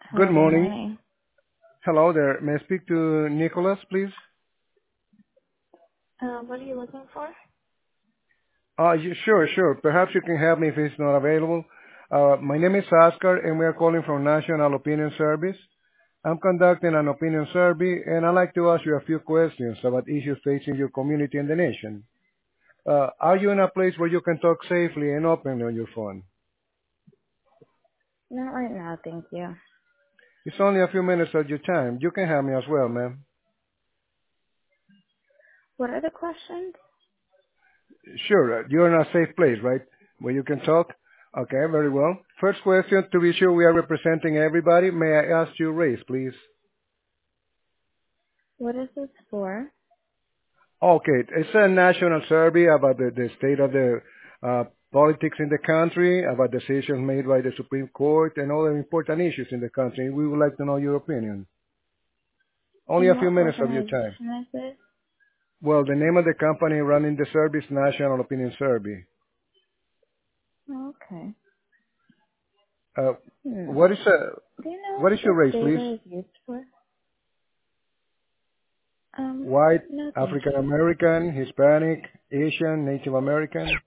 Good Hello, good morning. morning. Hello there. May I speak to Nicholas, please? What are you looking for? Sure. Perhaps you can help me if he's not available. My name is Oscar, and we are calling from National Opinion Service. I'm conducting an opinion survey, and I'd like to ask you a few questions about issues facing your community and the nation. Are you in a place where you can talk safely and openly on your phone? Not right now, thank you. It's only a few minutes of your time. You can help me as well, ma'am. What are the questions? Sure, you're in a safe place, right? Where you can talk? Okay, very well. First question, to be sure we are representing everybody, may I ask your race, please? What is this for? Okay, it's a national survey about the state of the politics in the country, about decisions made by the Supreme Court, and other important issues in the country. We would like to know your opinion. Only a And few what minutes of your time. organization is this? Well, the name of the company running the service, National Opinion Survey. Oh, okay. Uh, Hmm. what is Do you know what is your what race, please? data is used for? White, No, thank African you. American, Hispanic, Asian, Native American.